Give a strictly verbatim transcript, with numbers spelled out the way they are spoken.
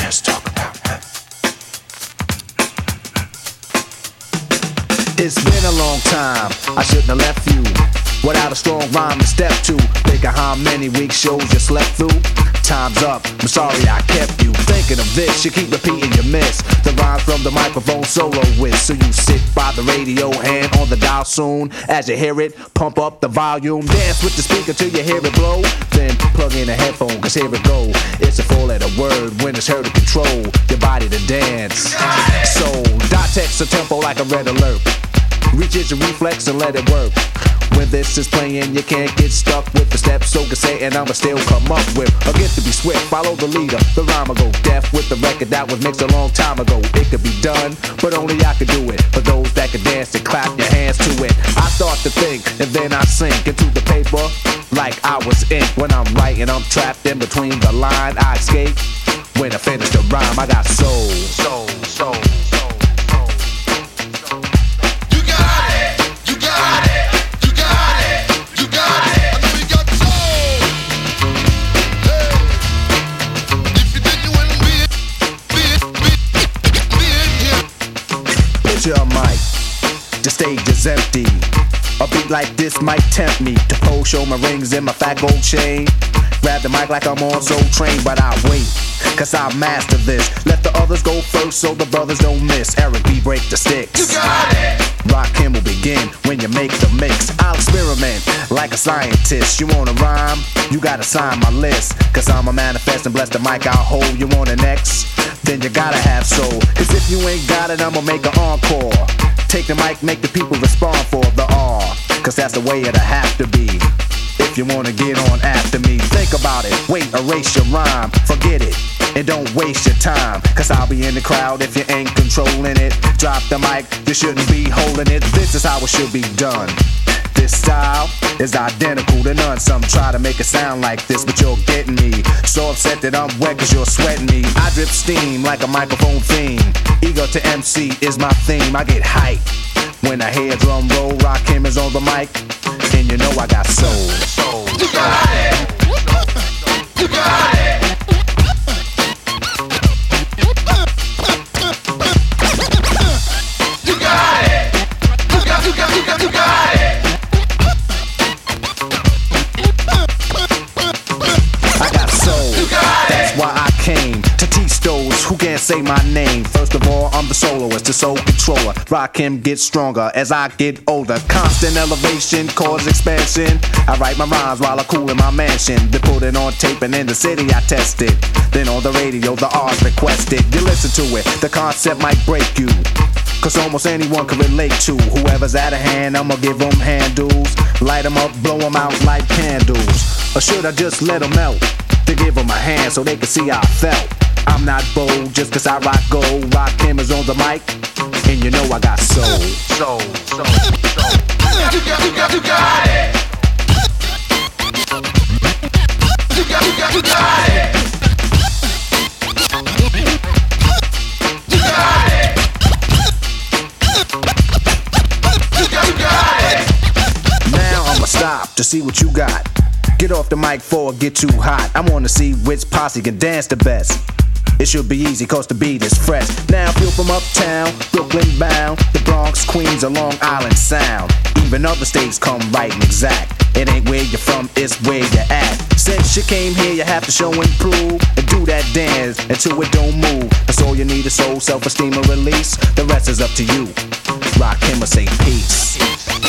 Just talk about it. It's been a long time, I shouldn't have left you without a strong rhyme to step to. Think of how many week shows you slept through. Time's up, I'm sorry I kept you thinking of this. You keep repeating you miss the rhymes from the microphone solo with. So you sit by the radio, hand on the dial soon. As you hear it, pump up the volume. Dance with the speaker till you hear it blow. Then plug in a headphone, cause here it go. It's a four letter word when it's heard to control your body to dance. So dot text a tempo like a red alert. Reach your reflex and let it work. When this is playing, you can't get stuck with the steps. So can say, and I'ma still come up with a gift to be swift. Follow the leader, the rhyme will go deaf with the record that was mixed a long time ago. It could be done, but only I could do it. For those that can dance and clap your hands to it. I start to think, and then I sink into the paper like I was ink. When I'm writing, I'm trapped in between the line. I escape when I finish the rhyme. I got soul, soul, soul. Your mic, the stage is empty. A beat like this might tempt me to pose, show my rings and my fat gold chain. Grab the mic like I'm on Soul Train, but I wait, cause I master this. Let the others go first so the brothers don't miss. Eric B, break the sticks. You got it! Rakim will begin when you make the mix. I'll experiment like a scientist. You wanna rhyme? You gotta sign my list. Cause I'm a manifest and bless the mic I'll hold. You want an X? Then you gotta have soul. Cause if you ain't got it, I'ma make an encore. Take the mic, make the people respond for the R. Cause that's the way it'll have to be. If you wanna get on after me, think about it. Wait, erase your rhyme, forget it. And don't waste your time, cause I'll be in the crowd if you ain't controlling it. Drop the mic, you shouldn't be holding it. This is how it should be done. This style is identical to none. Some try to make it sound like this, but you're getting me so upset that I'm wet cause you're sweating me. I drip steam like a microphone theme. Ego to M C is my theme. I get hype when I hear drum roll. Rakim is on the mic, and you know I got soul. Soul, soul. You got it. You got it. You got it. You got, you got, you got, you got it. I got soul. That's why I came to teach those who can't say my name. First of all, I'm the soloist, the soul controller. Rakim gets stronger as I get older. Constant elevation, cause expansion. I write my rhymes while I cool in my mansion. They put it on tape and in the city I test it. Then on the radio, the R's requested. You listen to it, the concept might break you. Cause almost anyone can relate to whoever's out of hand. I'ma give them handles, light them up, blow them out like candles. Or should I just let them melt to give them a hand so they can see how I felt? I'm not bold just cause I rock gold. Rakim is on the mic, and you know I got soul. Soul, soul, soul. You got, you got, you got it. You got, you got, you got it. You got it. You got, you got it. Now I'ma stop to see what you got. Get off the mic before it get too hot. I wanna see which posse can dance the best. It should be easy cause the beat is fresh. Now feel from uptown, Brooklyn bound, the Bronx, Queens, or Long Island Sound. Even other states come right and exact. It ain't where you're from, it's where you're at. Since you came here, you have to show and prove and do that dance until it don't move. That's all you need is soul, self-esteem, and release. The rest is up to you. Rakim will say peace.